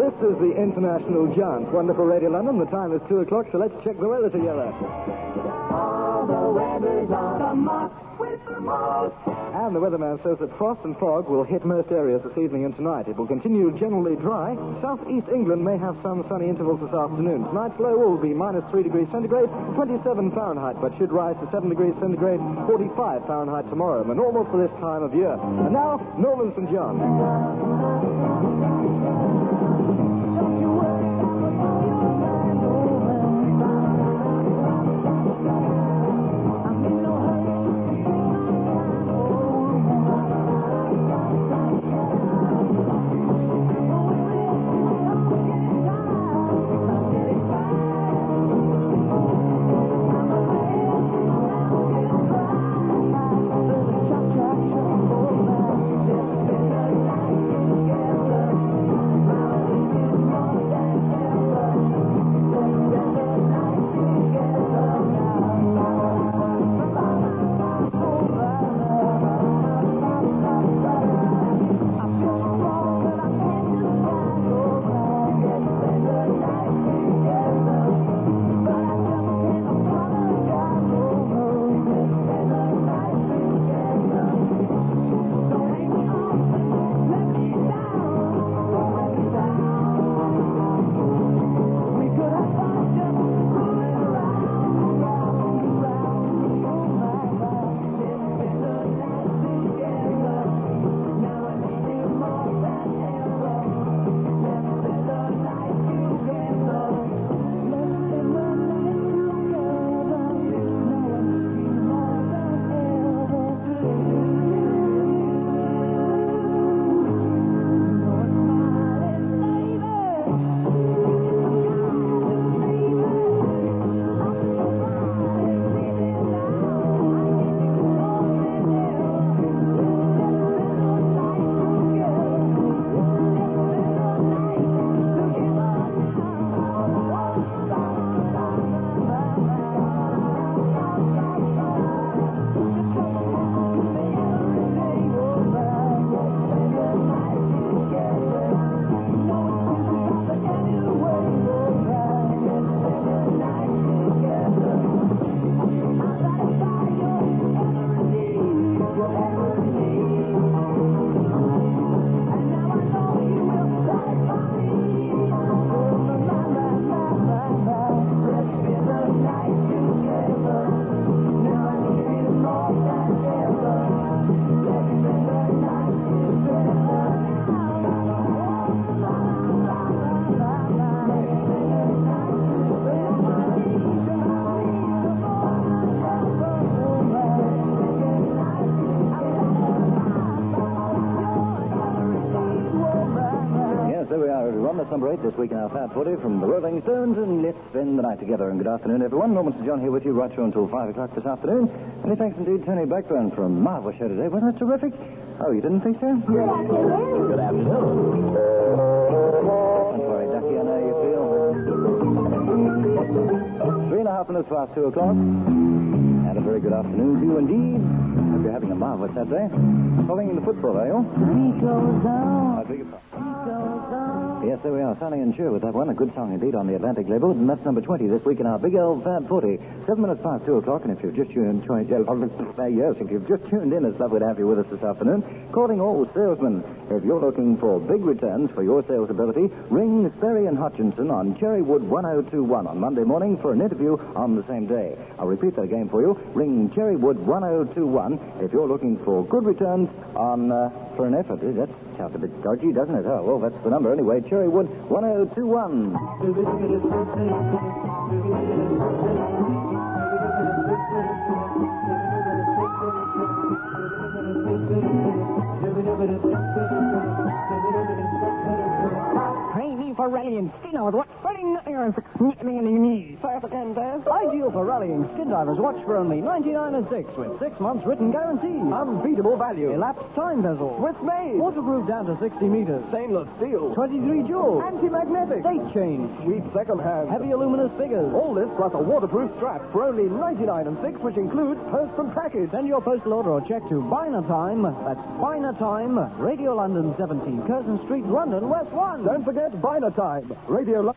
This is the International Giant. Wonderful Radio London. The time is 2 o'clock, so let's check the weather together. All the weather's on the mark with the most. And the weatherman says that frost and fog will hit most areas this evening and tonight. It will continue generally dry. Southeast England may have some sunny intervals this afternoon. Tonight's low will be minus 3 degrees centigrade, 27 Fahrenheit, but should rise to 7 degrees centigrade, 45 Fahrenheit tomorrow. The normal for this time of year. And now, Norman St. John. Number 8 this week in our Fab 40 from the Rolling Stones, and let's spend the night together. And good afternoon, everyone. Norman St. John here with you right through until 5 o'clock this afternoon. Many thanks indeed, Tony Blackburn, for a marvelous show today. Wasn't it terrific? Oh, you didn't think so? Good afternoon. Good afternoon. Don't worry, Ducky, I know you feel. 3.5 minutes past 2 o'clock. And a very good afternoon to you indeed. Hope you're having a marvelous Saturday. Following the football, are you? He goes on. I beg your pardon. He goes on. Yes, there we are. Sonny and Cher with that one. A good song indeed on the Atlantic label. And that's number 20 this week in our Big L Fab 40. 7 minutes past 2 o'clock. And if you've just tuned in, if you've just tuned in, it's lovely to have you with us this afternoon. Calling all salesmen. If you're looking for big returns for your sales ability, ring Sperry and Hutchinson on Cherrywood 1021 on Monday morning for an interview on the same day. I'll repeat that again for you. Ring Cherrywood 1021 if you're looking for good returns on for an effort. That sounds a bit dodgy, doesn't it? Oh, well, that's the number anyway. Cherrywood 1021. Crazy for rallying skid divers. What's spreading the earth? Ideal for rallying skid divers. Watch for only $99.06 with 6 months written guarantee. Unbeatable value. Elapsed time bezel. Swiss made. Waterproof down to 60 meters. Stainless steel. 23 joules. Anti-magnetic. Date change. Cheap second hand. Heavy aluminous figures. All this plus a waterproof strap for only $99.06, which includes post and package. Send your postal order or check to Biner Time. That's Biner Time, Radio London 17, Curzon Street, London, West 1. Don't forget Biner time. Radio